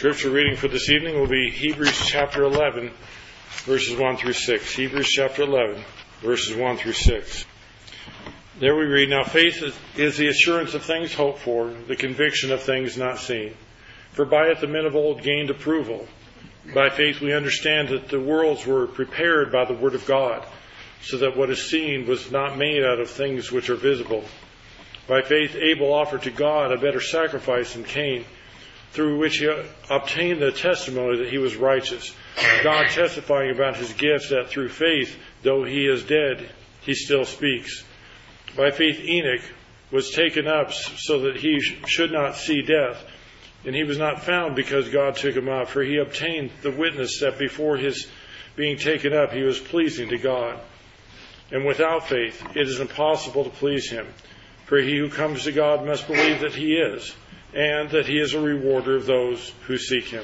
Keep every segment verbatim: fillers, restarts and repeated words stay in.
Scripture reading for this evening will be Hebrews chapter eleven, verses one through six. Hebrews chapter eleven, verses one through six. There we read, "Now faith is the assurance of things hoped for, the conviction of things not seen. For by it the men of old gained approval. By faith we understand that the worlds were prepared by the word of God, so that what is seen was not made out of things which are visible. By faith Abel offered to God a better sacrifice than Cain, through which he obtained the testimony that he was righteous, God testifying about his gifts, that through faith, though he is dead, he still speaks. By faith Enoch was taken up so that he should not see death, and he was not found because God took him up, for he obtained the witness that before his being taken up he was pleasing to God. And without faith it is impossible to please him, for he who comes to God must believe that he is, and that he is a rewarder of those who seek him."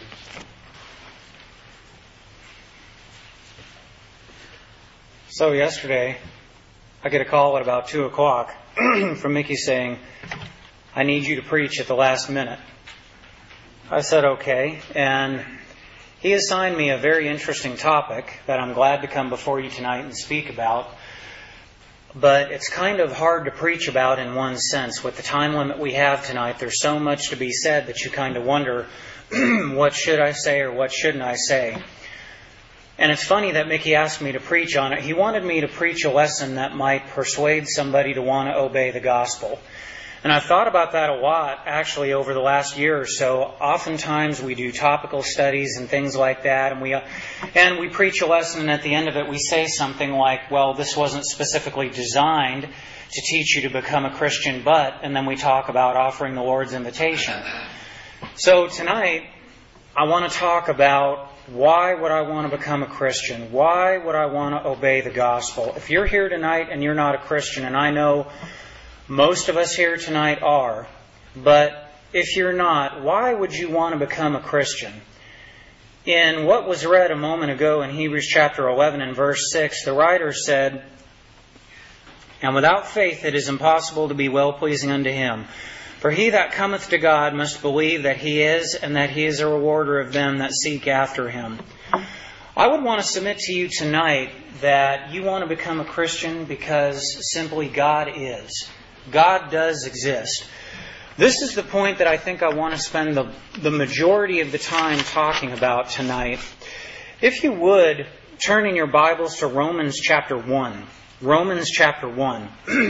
So yesterday, I get a call at about two o'clock from Mickey saying, "I need you to preach at the last minute." I said, "Okay." And he assigned me a very interesting topic that I'm glad to come before you tonight and speak about. But it's kind of hard to preach about in one sense. With the time limit we have tonight, there's so much to be said that you kind of wonder, what should I say or what shouldn't I say? And it's funny that Mickey asked me to preach on it. He wanted me to preach a lesson that might persuade somebody to want to obey the gospel. And I've thought about that a lot, actually, over the last year or so. Oftentimes we do topical studies and things like that, and we and we preach a lesson, and at the end of it we say something like, well, this wasn't specifically designed to teach you to become a Christian, but, and then we talk about offering the Lord's invitation. So tonight, I want to talk about why would I want to become a Christian? Why would I want to obey the gospel? If you're here tonight and you're not a Christian, and I know most of us here tonight are, but if you're not, why would you want to become a Christian? In what was read a moment ago in Hebrews chapter eleven and verse six, the writer said, "And without faith it is impossible to be well-pleasing unto Him. For he that cometh to God must believe that He is, and that He is a rewarder of them that seek after Him." I would want to submit to you tonight that you want to become a Christian because simply God is. God does exist. This is the point that I think I want to spend the, the majority of the time talking about tonight. If you would, turn in your Bibles to Romans chapter one. Romans chapter one.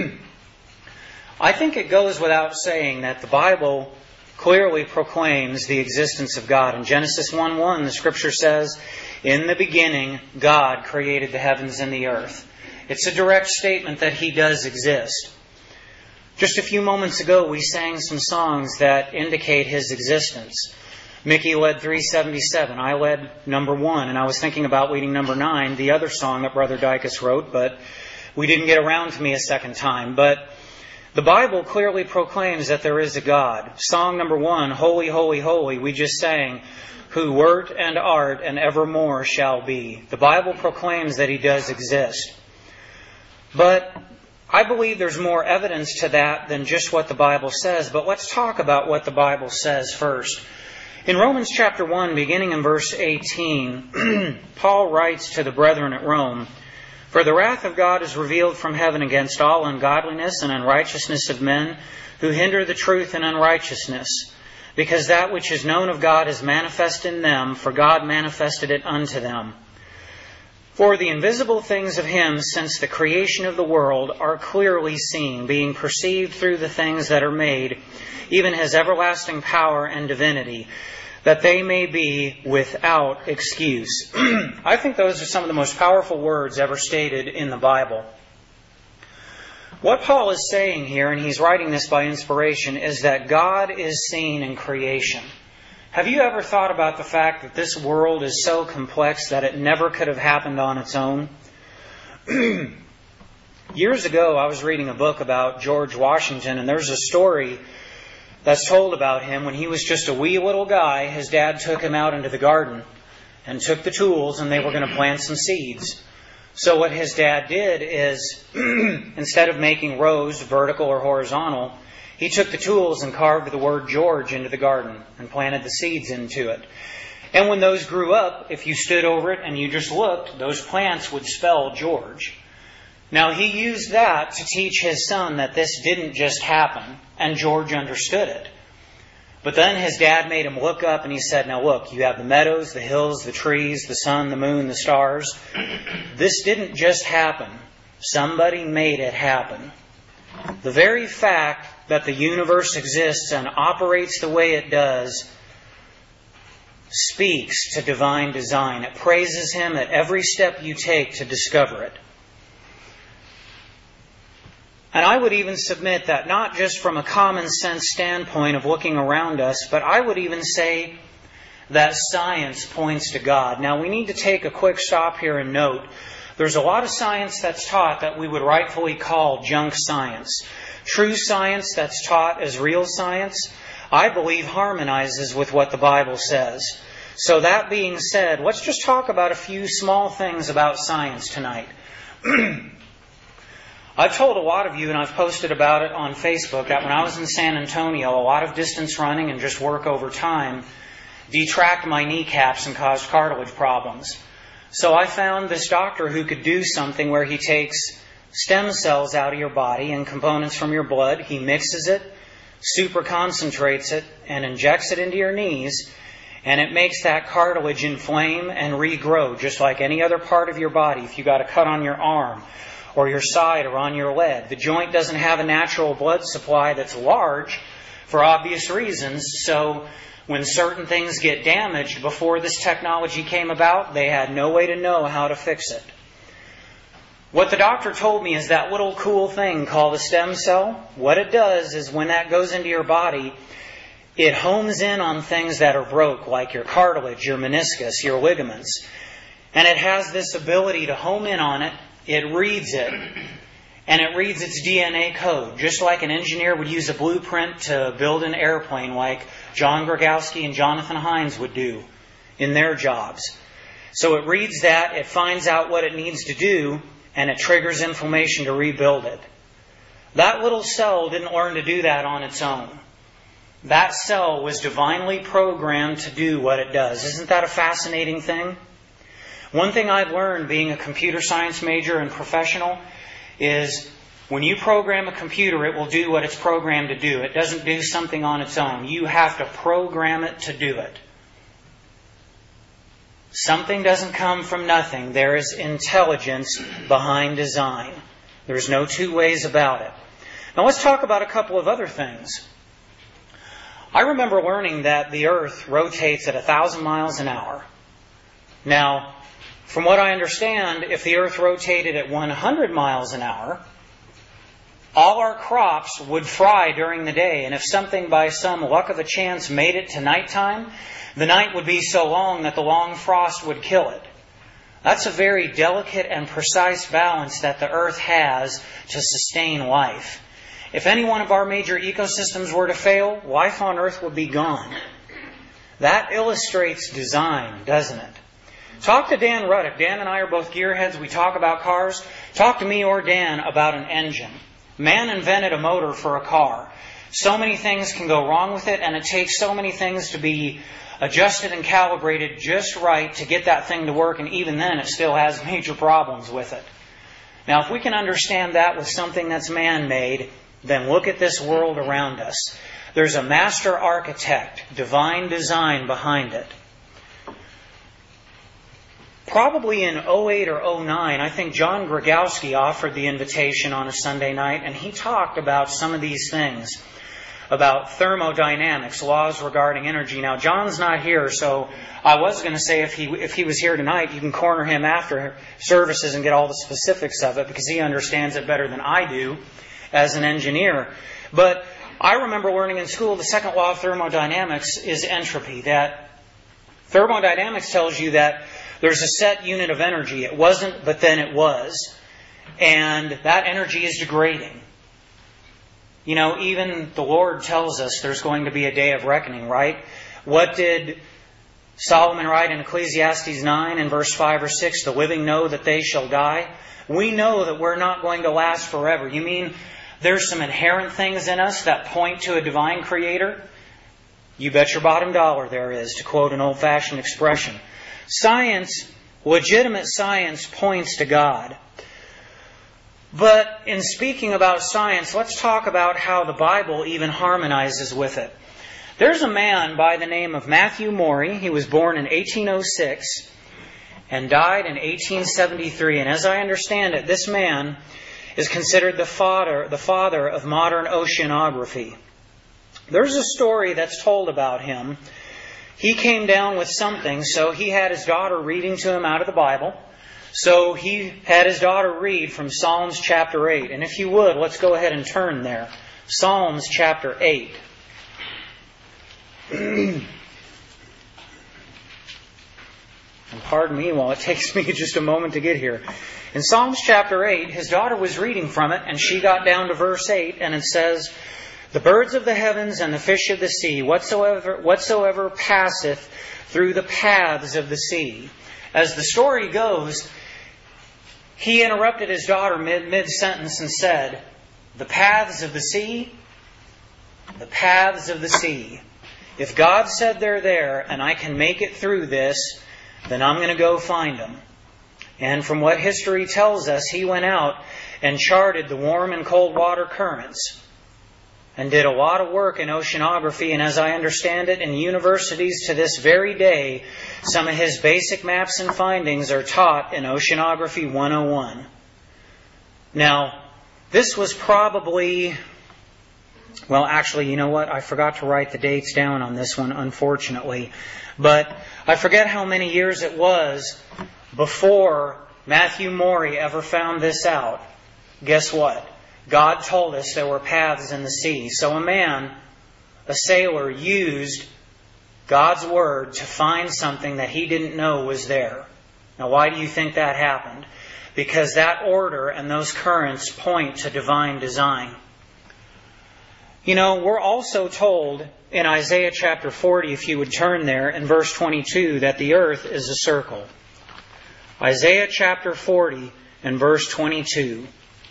I think it goes without saying that the Bible clearly proclaims the existence of God. In Genesis one one, the Scripture says, "In the beginning, God created the heavens and the earth." It's a direct statement that He does exist. Just a few moments ago, we sang some songs that indicate His existence. Mickey led three seventy-seven. I led number one, and I was thinking about leading number nine, the other song that Brother Dykus wrote, but we didn't get around to me a second time. But the Bible clearly proclaims that there is a God. Song number one, "Holy, Holy, Holy," we just sang, "Who wert and art and evermore shall be." The Bible proclaims that He does exist. But I believe there's more evidence to that than just what the Bible says. But let's talk about what the Bible says first. In Romans chapter one, beginning in verse eighteen, Paul writes to the brethren at Rome, "For the wrath of God is revealed from heaven against all ungodliness and unrighteousness of men, who hinder the truth in unrighteousness. Because that which is known of God is manifest in them, for God manifested it unto them. For the invisible things of Him since the creation of the world are clearly seen, being perceived through the things that are made, even His everlasting power and divinity, that they may be without excuse." I think those are some of the most powerful words ever stated in the Bible. What Paul is saying here, and he's writing this by inspiration, is that God is seen in creation. Have you ever thought about the fact that this world is so complex that it never could have happened on its own? Years ago, I was reading a book about George Washington, and there's a story that's told about him. When he was just a wee little guy, his dad took him out into the garden and took the tools, and they were going to plant some seeds. So what his dad did is, instead of making rows, vertical or horizontal, He took the tools and carved the word George into the garden and planted the seeds into it. And when those grew up, if you stood over it and you just looked, those plants would spell George. Now, he used that to teach his son that this didn't just happen, and George understood it. But then his dad made him look up and he said, now look, you have the meadows, the hills, the trees, the sun, the moon, the stars. This didn't just happen. Somebody made it happen. The very fact that the universe exists and operates the way it does speaks to divine design. It praises Him at every step you take to discover it. And I would even submit that not just from a common sense standpoint of looking around us, but I would even say that science points to God. Now, we need to take a quick stop here and note, there's a lot of science that's taught that we would rightfully call junk science. True science that's taught as real science, I believe harmonizes with what the Bible says. So that being said, let's just talk about a few small things about science tonight. I've told a lot of you, and I've posted about it on Facebook, that when I was in San Antonio, a lot of distance running and just work over time detract my kneecaps and caused cartilage problems. So I found this doctor who could do something where he takes stem cells out of your body and components from your blood, he mixes it, super concentrates it, and injects it into your knees, and it makes that cartilage inflame and regrow just like any other part of your body. If you got a cut on your arm, or your side, or on your leg. The joint doesn't have a natural blood supply that's large for obvious reasons, so when certain things get damaged before this technology came about, they had no way to know how to fix it. What the doctor told me is that little cool thing called a stem cell, what it does is when that goes into your body, it homes in on things that are broke, like your cartilage, your meniscus, your ligaments. And it has this ability to home in on it. It reads it, and it reads its D N A code, just like an engineer would use a blueprint to build an airplane like John Grogowski and Jonathan Hines would do in their jobs. So it reads that, it finds out what it needs to do, and it triggers inflammation to rebuild it. That little cell didn't learn to do that on its own. That cell was divinely programmed to do what it does. Isn't that a fascinating thing? One thing I've learned being a computer science major and professional is when you program a computer, it will do what it's programmed to do. It doesn't do something on its own. You have to program it to do it. Something doesn't come from nothing. There is intelligence behind design. There's no two ways about it. Now let's talk about a couple of other things. I remember learning that the Earth rotates at a thousand miles an hour. Now, from what I understand, if the Earth rotated at one hundred miles an hour, all our crops would fry during the day. And if something by some luck of a chance made it to nighttime, the night would be so long that the long frost would kill it. That's a very delicate and precise balance that the Earth has to sustain life. If any one of our major ecosystems were to fail, life on Earth would be gone. That illustrates design, doesn't it? Talk to Dan Ruddick. Dan and I are both gearheads. We talk about cars. Talk to me or Dan about an engine. Man invented a motor for a car. So many things can go wrong with it, and it takes so many things to be adjusted and calibrated just right to get that thing to work, and even then it still has major problems with it. Now, if we can understand that with something that's man-made, then look at this world around us. There's a master architect, divine design behind it. Probably in oh eight or oh nine, I think John Grogowski offered the invitation on a Sunday night, and he talked about some of these things, about thermodynamics, laws regarding energy. Now, John's not here, so I was going to say if he if he was here tonight, you can corner him after services and get all the specifics of it, because he understands it better than I do as an engineer. But I remember learning in school the second law of thermodynamics is entropy. That thermodynamics tells you that there's a set unit of energy. It wasn't, but then it was. And that energy is degrading. You know, even the Lord tells us there's going to be a day of reckoning, right? What did Solomon write in Ecclesiastes nine and verse five or six? The living know that they shall die. We know that we're not going to last forever. You mean there's some inherent things in us that point to a divine creator? You bet your bottom dollar there is, to quote an old-fashioned expression. Science, legitimate science, points to God. But in speaking about science, let's talk about how the Bible even harmonizes with it. There's a man by the name of Matthew Maury. He was born in eighteen oh six and died in eighteen seventy-three. And as I understand it, this man is considered the father, the father of modern oceanography. There's a story that's told about him. He came down with something, so he had his daughter reading to him out of the Bible. So he had his daughter read from Psalms chapter eight. And if you would, let's go ahead and turn there. Psalms chapter eight. And pardon me while it takes me just a moment to get here. In Psalms chapter eight, his daughter was reading from it, and she got down to verse eight, and it says, "The birds of the heavens and the fish of the sea, whatsoever, whatsoever passeth through the paths of the sea." As the story goes, he interrupted his daughter mid, mid-sentence and said, "The paths of the sea? The paths of the sea. If God said they're there and I can make it through this, then I'm going to go find them." And from what history tells us, he went out and charted the warm and cold water currents and did a lot of work in oceanography. And as I understand it, in universities to this very day, some of his basic maps and findings are taught in Oceanography one oh one. Now, this was probably... Well, actually, you know what? I forgot to write the dates down on this one, unfortunately. But I forget how many years it was before Matthew Maury ever found this out. Guess what? God told us there were paths in the sea. So a man, a sailor, used God's Word to find something that he didn't know was there. Now, why do you think that happened? Because that order and those currents point to divine design. You know, we're also told in Isaiah chapter forty, if you would turn there, in verse twenty-two, that the earth is a circle. Isaiah chapter forty and verse twenty-two.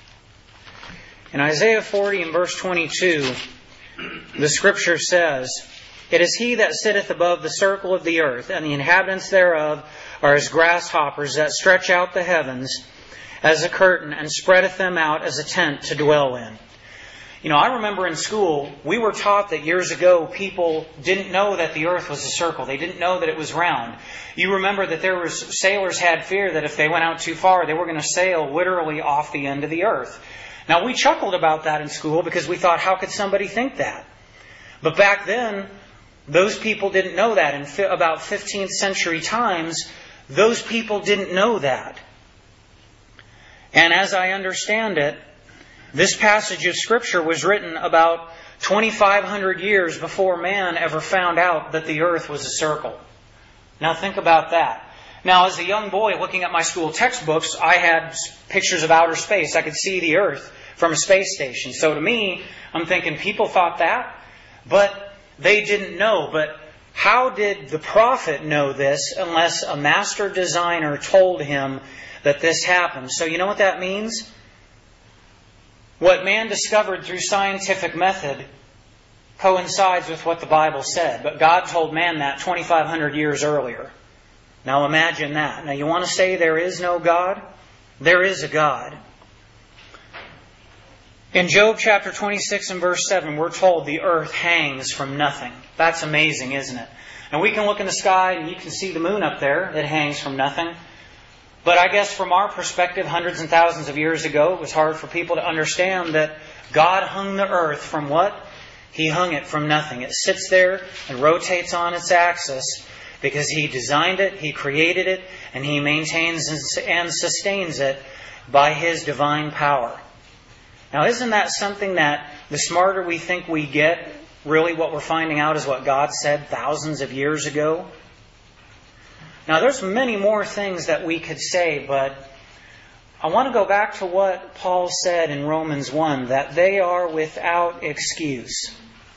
In Isaiah forty and verse twenty-two, the Scripture says, "It is He that sitteth above the circle of the earth, and the inhabitants thereof are as grasshoppers that stretch out the heavens as a curtain, and spreadeth them out as a tent to dwell in." You know, I remember in school, we were taught that years ago people didn't know that the earth was a circle. They didn't know that it was round. You remember that there was sailors had fear that if they went out too far, they were going to sail literally off the end of the earth. Now, we chuckled about that in school because we thought, how could somebody think that? But back then, those people didn't know that. In fi- about fifteenth century times, those people didn't know that. And as I understand it, this passage of Scripture was written about twenty-five hundred years before man ever found out that the earth was a circle. Now think about that. Now, as a young boy looking at my school textbooks, I had pictures of outer space. I could see the earth from a space station. So to me, I'm thinking people thought that, but they didn't know. But how did the prophet know this unless a master designer told him that this happened? So you know what that means? What man discovered through scientific method coincides with what the Bible said. But God told man that twenty-five hundred years earlier. Now imagine that. Now you want to say there is no God? There is a God. In Job chapter twenty-six and verse seven, we're told the earth hangs from nothing. That's amazing, isn't it? And we can look in the sky and you can see the moon up there that hangs from nothing. But I guess from our perspective, hundreds and thousands of years ago, it was hard for people to understand that God hung the earth from what? He hung it from nothing. It sits there and rotates on its axis because He designed it, He created it, and He maintains and sustains it by His divine power. Now, isn't that something that the smarter we think we get, really what we're finding out is what God said thousands of years ago? Now, there's many more things that we could say, but I want to go back to what Paul said in Romans one, that they are without excuse.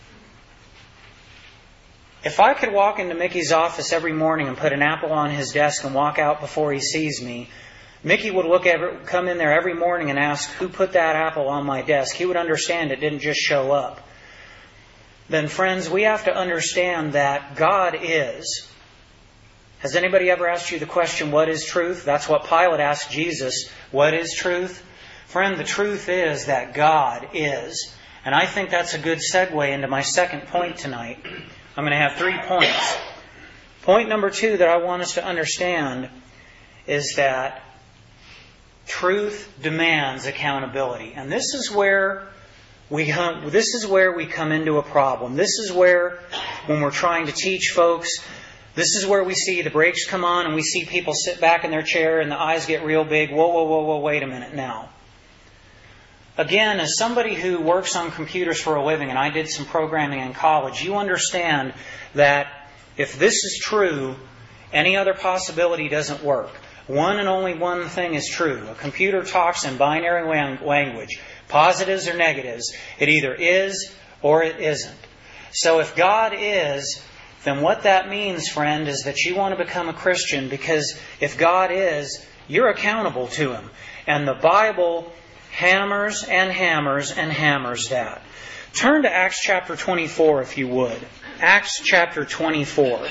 If I could walk into Mickey's office every morning and put an apple on his desk and walk out before he sees me, Mickey would look every, come in there every morning and ask, who put that apple on my desk? He would understand it didn't just show up. Then friends, we have to understand that God is. Has anybody ever asked you the question, what is truth? That's what Pilate asked Jesus. What is truth? Friend, the truth is that God is. And I think that's a good segue into my second point tonight. I'm going to have three points. Point number two that I want us to understand is that truth demands accountability. And this is where we this is where we come into a problem. This is where, when we're trying to teach folks, this is where we see the brakes come on and we see people sit back in their chair and the eyes get real big. Whoa, whoa, whoa, whoa, wait a minute now. Again, as somebody who works on computers for a living, and I did some programming in college, you understand that if this is true, any other possibility doesn't work. One and only one thing is true. A computer talks in binary language. Positives or negatives. It either is or it isn't. So if God is, then what that means, friend, is that you want to become a Christian, because if God is, you're accountable to Him. And the Bible hammers and hammers and hammers that. Turn to Acts chapter twenty-four, if you would. Acts chapter twenty-four.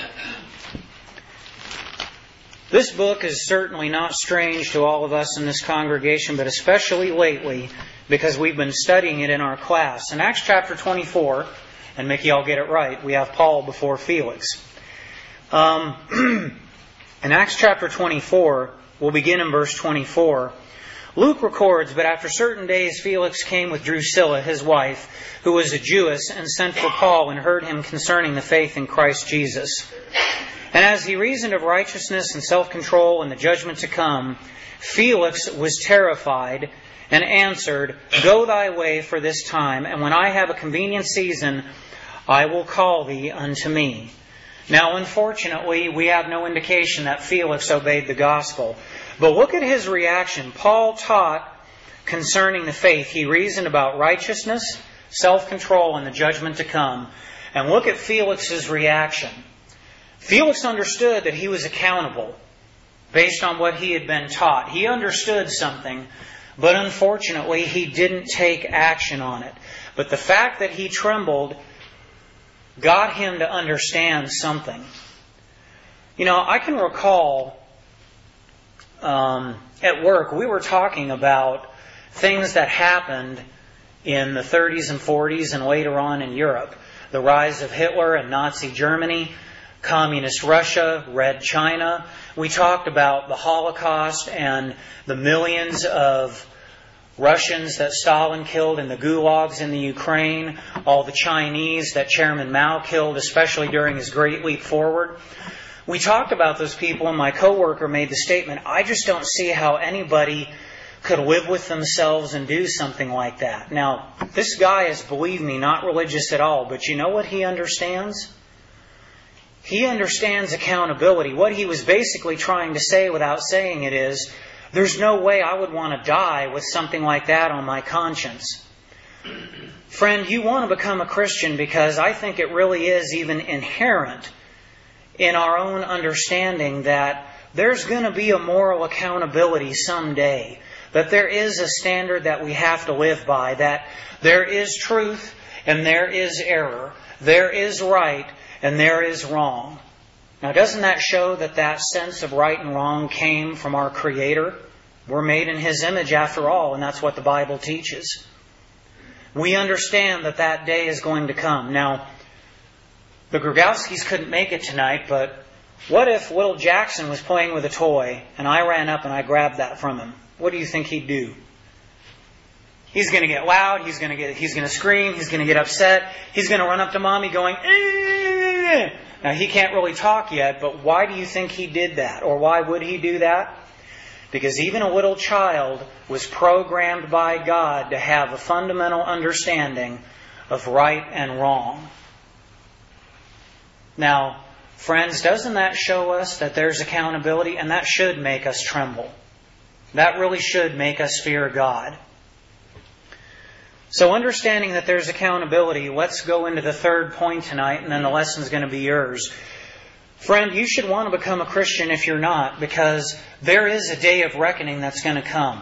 This book is certainly not strange to all of us in this congregation, but especially lately, because we've been studying it in our class. In Acts chapter twenty-four, and Mickey, I'll get it right, we have Paul before Felix. Um, in Acts chapter twenty-four, we'll begin in verse twenty-four. Luke records, but after certain days Felix came with Drusilla, his wife, who was a Jewess, and sent for Paul and heard him concerning the faith in Christ Jesus. And as he reasoned of righteousness and self-control and the judgment to come, Felix was terrified and answered, Go thy way for this time, and when I have a convenient season, I will call thee unto me. Now, unfortunately, we have no indication that Felix obeyed the gospel. But look at his reaction. Paul taught concerning the faith. He reasoned about righteousness, self-control, and the judgment to come. And look at Felix's reaction. Felix understood that he was accountable based on what he had been taught. He understood something, but unfortunately he didn't take action on it. But the fact that he trembled got him to understand something. You know, I can recall um, at work we were talking about things that happened in the thirties and forties and later on in Europe. The rise of Hitler and Nazi Germany, Communist Russia, Red China. We talked about the Holocaust and the millions of Russians that Stalin killed in the gulags in the Ukraine, all the Chinese that Chairman Mao killed, especially during his Great Leap Forward. We talked about those people, and my coworker made the statement, I just don't see how anybody could live with themselves and do something like that. Now, this guy is, believe me, not religious at all, but you know what he understands? He understands accountability. What he was basically trying to say without saying it is, there's no way I would want to die with something like that on my conscience. Friend, you want to become a Christian because I think it really is even inherent in our own understanding that there's going to be a moral accountability someday. That there is a standard that we have to live by. That there is truth and there is error. There is right and there is wrong. Now, doesn't that show that that sense of right and wrong came from our Creator? We're made in His image after all, and that's what the Bible teaches. We understand that that day is going to come. Now, the Grogowskis couldn't make it tonight, but what if little Jackson was playing with a toy and I ran up and I grabbed that from him? What do you think he'd do? He's going to get loud, he's going to get, he's going to scream, he's going to get upset, he's going to run up to Mommy going, eh! Now, he can't really talk yet, but why do you think he did that? Or why would he do that? Because even a little child was programmed by God to have a fundamental understanding of right and wrong. Now, friends, doesn't that show us that there's accountability? And that should make us tremble. That really should make us fear God. So understanding that there's accountability, let's go into the third point tonight, and then the lesson's going to be yours. Friend, you should want to become a Christian if you're not, because there is a day of reckoning that's going to come.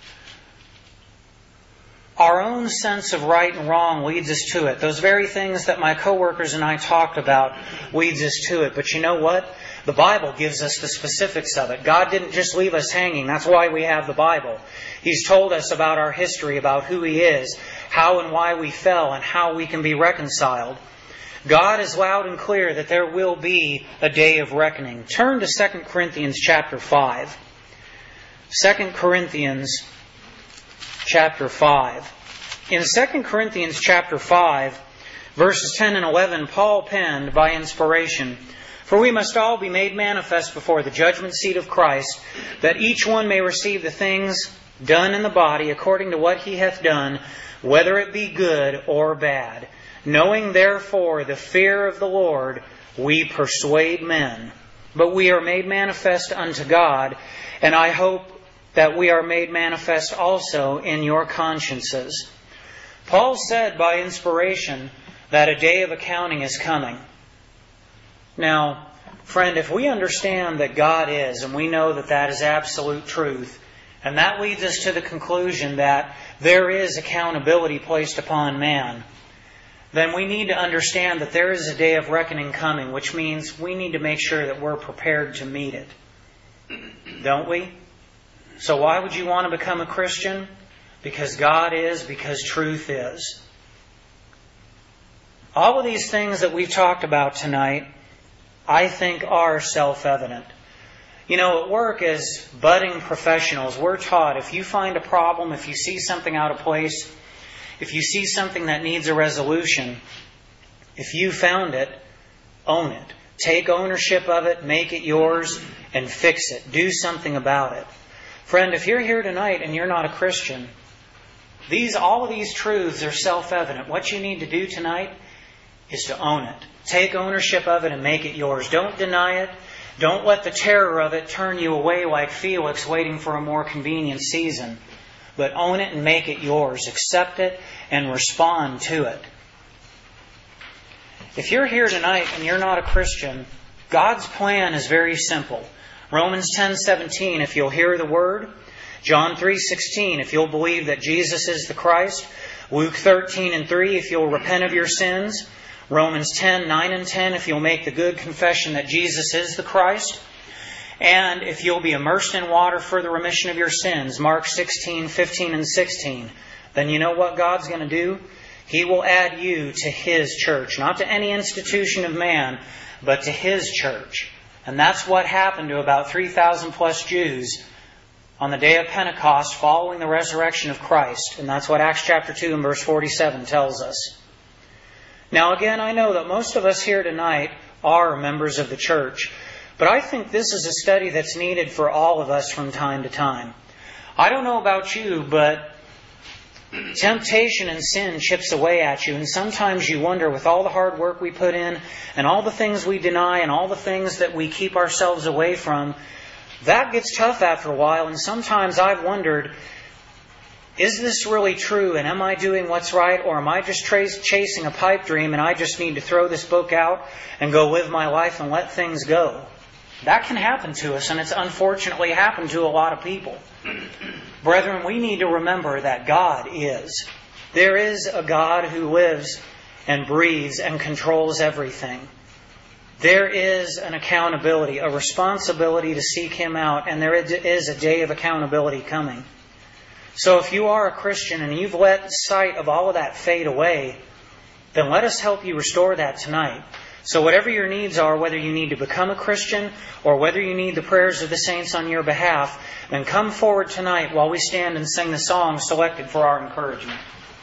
Our own sense of right and wrong leads us to it. Those very things that my coworkers and I talked about leads us to it. But you know what? The Bible gives us the specifics of it. God didn't just leave us hanging. That's why we have the Bible. He's told us about our history, about who He is, how and why we fell, and how we can be reconciled. God is loud and clear that there will be a day of reckoning. Turn to Second Corinthians chapter five. Second Corinthians chapter five. In Second Corinthians chapter five, verses ten and eleven, Paul penned by inspiration, "For we must all be made manifest before the judgment seat of Christ, that each one may receive the things done in the body according to what he hath done, whether it be good or bad. Knowing therefore the fear of the Lord, we persuade men. But we are made manifest unto God, and I hope that we are made manifest also in your consciences." Paul said by inspiration that a day of accounting is coming. Now, friend, if we understand that God is, and we know that that is absolute truth, and that leads us to the conclusion that there is accountability placed upon man, then we need to understand that there is a day of reckoning coming, which means we need to make sure that we're prepared to meet it. Don't we? So why would you want to become a Christian? Because God is, because truth is. All of these things that we've talked about tonight, I think, are self-evident. You know, at work as budding professionals, we're taught if you find a problem, if you see something out of place, if you see something that needs a resolution, if you found it, own it. Take ownership of it, make it yours, and fix it. Do something about it. Friend, if you're here tonight and you're not a Christian, these all of these truths are self-evident. What you need to do tonight is to own it. Take ownership of it and make it yours. Don't deny it. Don't let the terror of it turn you away like Felix waiting for a more convenient season. But own it and make it yours. Accept it and respond to it. If you're here tonight and you're not a Christian, God's plan is very simple. Romans ten seventeen, if you'll hear the word. John three sixteen, if you'll believe that Jesus is the Christ. Luke thirteen and three, if you'll repent of your sins. Romans ten nine and ten, if you'll make the good confession that Jesus is the Christ. And if you'll be immersed in water for the remission of your sins. Mark sixteen fifteen and sixteen. Then you know what God's going to do? He will add you to His church. Not to any institution of man, but to His church. And that's what happened to about three thousand plus Jews on the day of Pentecost following the resurrection of Christ. And that's what Acts chapter two and verse forty-seven tells us. Now again, I know that most of us here tonight are members of the church. But I think this is a study that's needed for all of us from time to time. I don't know about you, but temptation and sin chips away at you. And sometimes you wonder, with all the hard work we put in, and all the things we deny, and all the things that we keep ourselves away from, that gets tough after a while. And sometimes I've wondered, is this really true? And am I doing what's right? Or am I just trace, chasing a pipe dream and I just need to throw this book out and go live my life and let things go? That can happen to us, and it's unfortunately happened to a lot of people. Brethren, we need to remember that God is. There is a God who lives and breathes and controls everything. There is an accountability, a responsibility to seek Him out, and there is a day of accountability coming. So if you are a Christian and you've let sight of all of that fade away, then let us help you restore that tonight. So whatever your needs are, whether you need to become a Christian or whether you need the prayers of the saints on your behalf, then come forward tonight while we stand and sing the song selected for our encouragement.